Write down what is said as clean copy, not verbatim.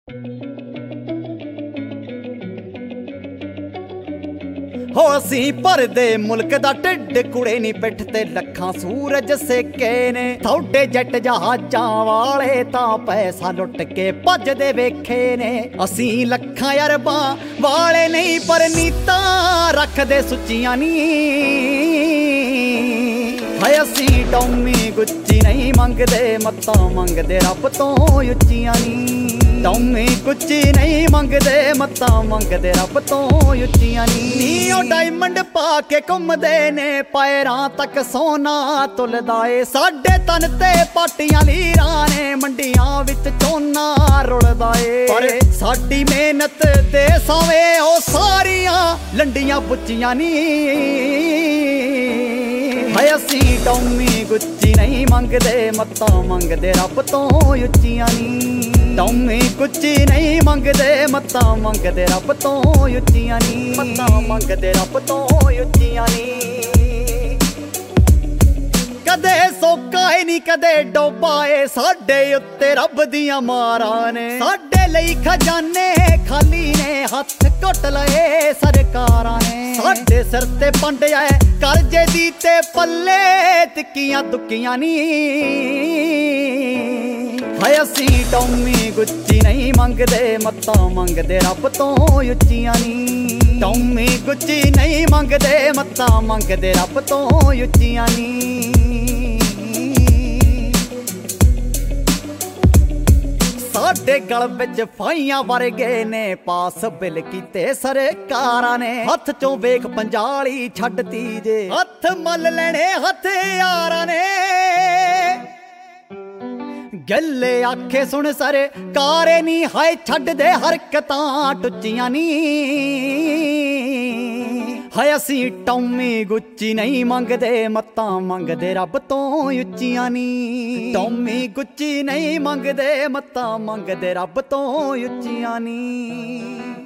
हो असी भरदे मुल्क दा ढिड कुड़े नी पिठ ते लखां सूरज सेके ने थोड़े जट जहाजां वाले तां पैसा लुट के भजदे वेखे ने। असी लखां अरबां वाले नहीं पर नीतां रखदे सुच्चियां नी। हाय असी टॉमी गुच्ची नहीं मंगदे मत्तां मंगदे रब तों उच्चियां नी। टॉमी गुच्ची नहीं मंगदे मत्तां मंगदे रब तों उच्चियां नी। नी ओ डायमंड पा के घुमदे ने पैरां तक सोना तुलदा ए। साडे तन ते पाटियां लीरां ने मंडियां विच झोना रुलदा ए। पर साडी मेहनत दे सावे ओ सारियां लंडियां बुच्चियां नी। हाय असी टॉमी गुच्ची नहीं मंगदे मत्तां मंगदे रब तों उच्चियां नी। टॉमी गुच्ची नहीं मंगदे मत्तां मंगदे रब तों उच्चियां नी। मत्तां मंगदे रब तों उच्चियां नी। कदे सोका है नी कदे डोबा है साडे उत्ते रब दियां मारां ने। साडे लई खजाने खाली ने हथ घुट लए सरकारां ने। साडे सिर ते पंडिया करजे दी ते पल्ले तिक्कियां दुक्कियां नी। हाय असी टॉमी गुच्ची नहीं मंगदे मत्तां मंगदे रब तों उच्चियां नी। टॉमी गुच्ची नहीं मंगदे मत्तां मंगदे रब तों उच्चियां नी। साडे गल विच फाइयां वरगे ने पास बिल कीते सरकारां ने। हथ चों वेख पंजाली छड्डती जे हथ मल लेने हथियारां ने। गल्ले आखे सुन सरकारे नी हाय छड्ड दे हरकतां टुच्चियां नी। हाय असी टॉमी गुच्ची नहीं मंगदे मत्तां मंगदे रब तों उच्चियां नी। टॉमी गुच्ची नहीं मंगदे मत्तां मंगदे रब तों उच्चियां नी।